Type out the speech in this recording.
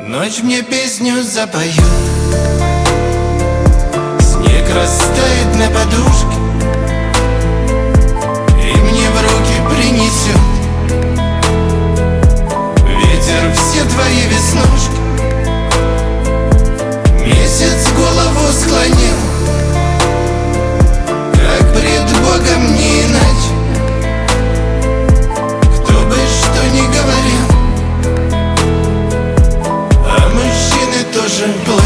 Ночь мне песню запоет, снег растает на подушке и мне в руки принесет ветер все твои веснушки. Месяц голову склонил, как пред Богом не иначе. Кто бы что ни говорил, а мужчины тоже плачут.